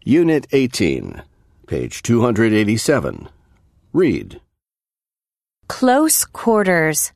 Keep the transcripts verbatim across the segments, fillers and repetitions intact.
Unit eighteen, page two hundred eighty-seven. Read. Close quarters.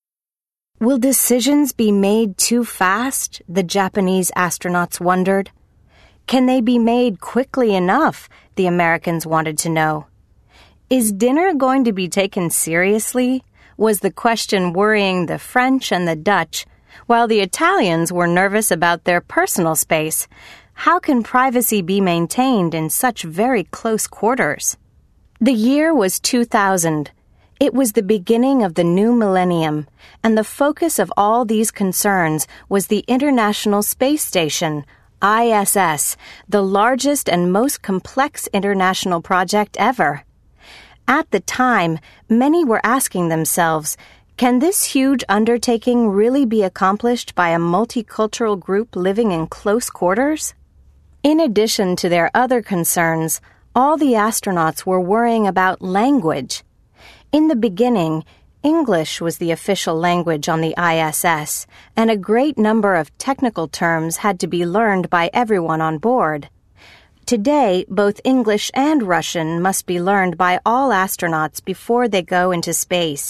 Will decisions be made too fast? The Japanese astronauts wondered. Can they be made quickly enough? The Americans wanted to know. Is dinner going to be taken seriously? Was the question worrying the French and the Dutch, while the Italians were nervous about their personal space. How can privacy be maintained in such very close quarters? The year was two thousand. It was the beginning of the new millennium, and the focus of all these concerns was the International Space Station, I S S, the largest and most complex international project ever. At the time, many were asking themselves, can this huge undertaking really be accomplished by a multicultural group living in close quarters? In addition to their other concerns, all the astronauts were worrying about language. In the beginning, English was the official language on the I S S, and a great number of technical terms had to be learned by everyone on board. Today, both English and Russian must be learned by all astronauts before they go into space.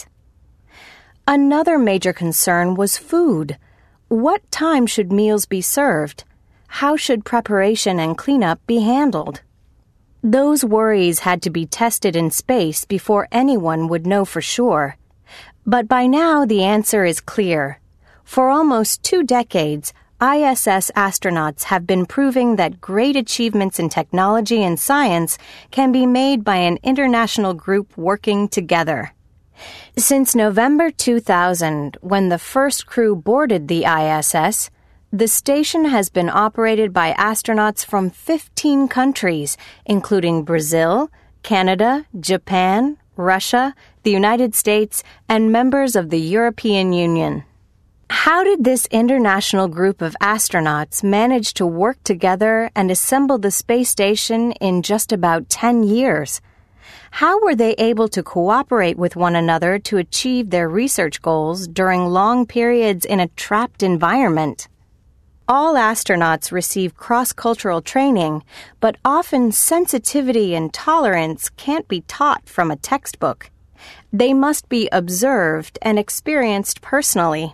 Another major concern was food. What time should meals be served? How should preparation and cleanup be handled? Those worries had to be tested in space before anyone would know for sure. But by now the answer is clear. For almost two decades, I S S astronauts have been proving that great achievements in technology and science can be made by an international group working together. Since November two thousand, when the first crew boarded the I S S, the station has been operated by astronauts from fifteen countries, including Brazil, Canada, Japan, Russia, the United States, and members of the European Union. How did this international group of astronauts manage to work together and assemble the space station in just about ten years? How were they able to cooperate with one another to achieve their research goals during long periods in a trapped environment? All astronauts receive cross-cultural training, but often sensitivity and tolerance can't be taught from a textbook. They must be observed and experienced personally.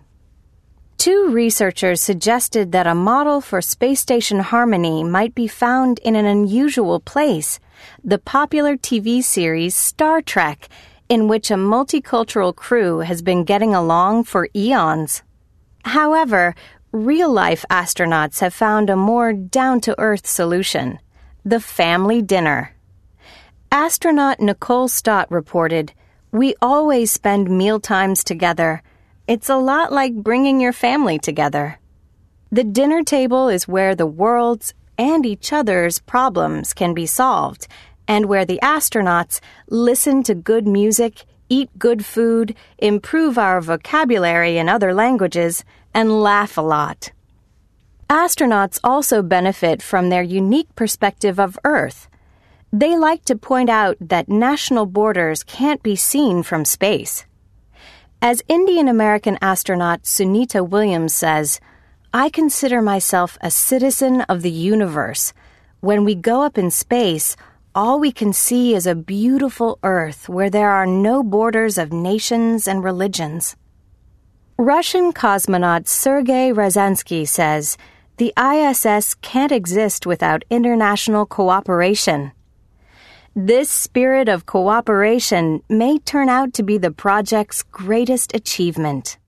Two researchers suggested that a model for space station harmony might be found in an unusual place, the popular T V series Star Trek, in which a multicultural crew has been getting along for eons. However, real-life astronauts have found a more down-to-earth solution, the family dinner. Astronaut Nicole Stott reported, "We always spend mealtimes together. It's a lot like bringing your family together." The dinner table is where the world's and each other's problems can be solved, and where the astronauts listen to good music, eat good food, improve our vocabulary in other languages, and laugh a lot. Astronauts also benefit from their unique perspective of Earth. They like to point out that national borders can't be seen from space. As Indian-American astronaut Sunita Williams says, "I consider myself a citizen of the universe. When we go up in space, all we can see is a beautiful Earth where there are no borders of nations and religions." Russian cosmonaut Sergei Ryazanskiy says, "The I S S can't exist without international cooperation." This spirit of cooperation may turn out to be the project's greatest achievement.